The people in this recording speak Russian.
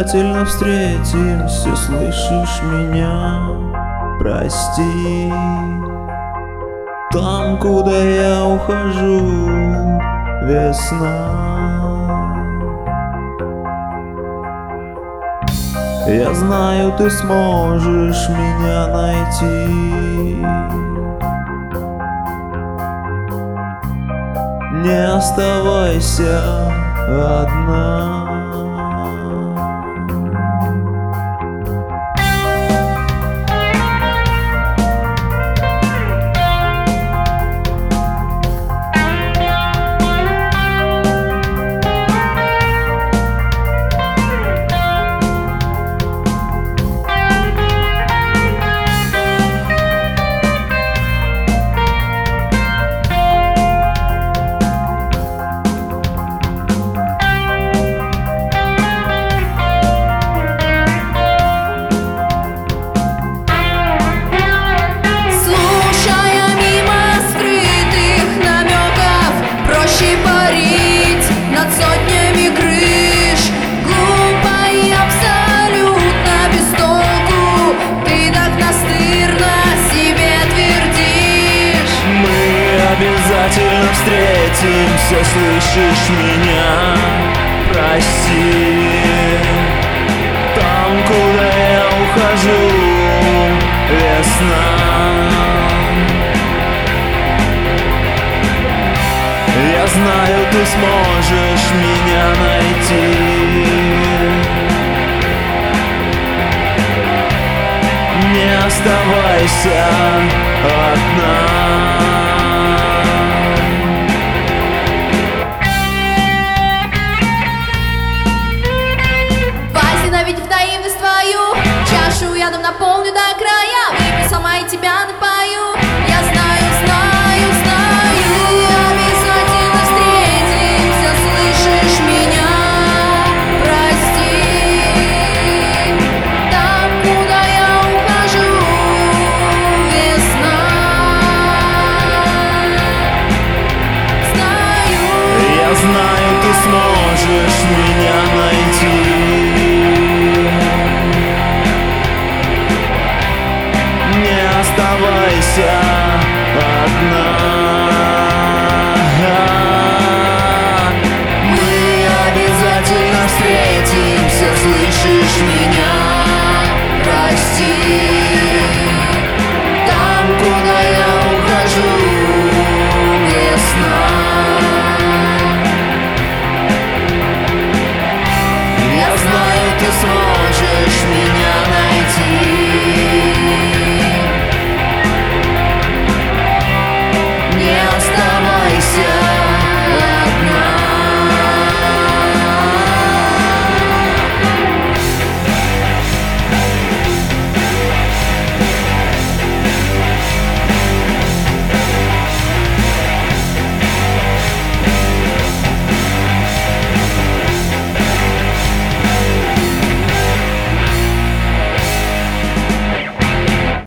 обязательно встретимся, слышишь меня? Прости. Там, куда я ухожу, весна. Я знаю, ты сможешь меня найти. Не оставайся одна. Обязательно встретимся, слышишь меня? Прости. Там, куда я ухожу, весна. Я знаю, ты сможешь меня найти. Не оставайся одна. Ядом наполню до края, выпью сама и тебя напою. Я знаю, знаю, знаю, обязательно встретимся, слышишь меня? Прости. Там, куда я ухожу, весна. Знаю. Я знаю, ты сможешь меня найти. Оставайся одна.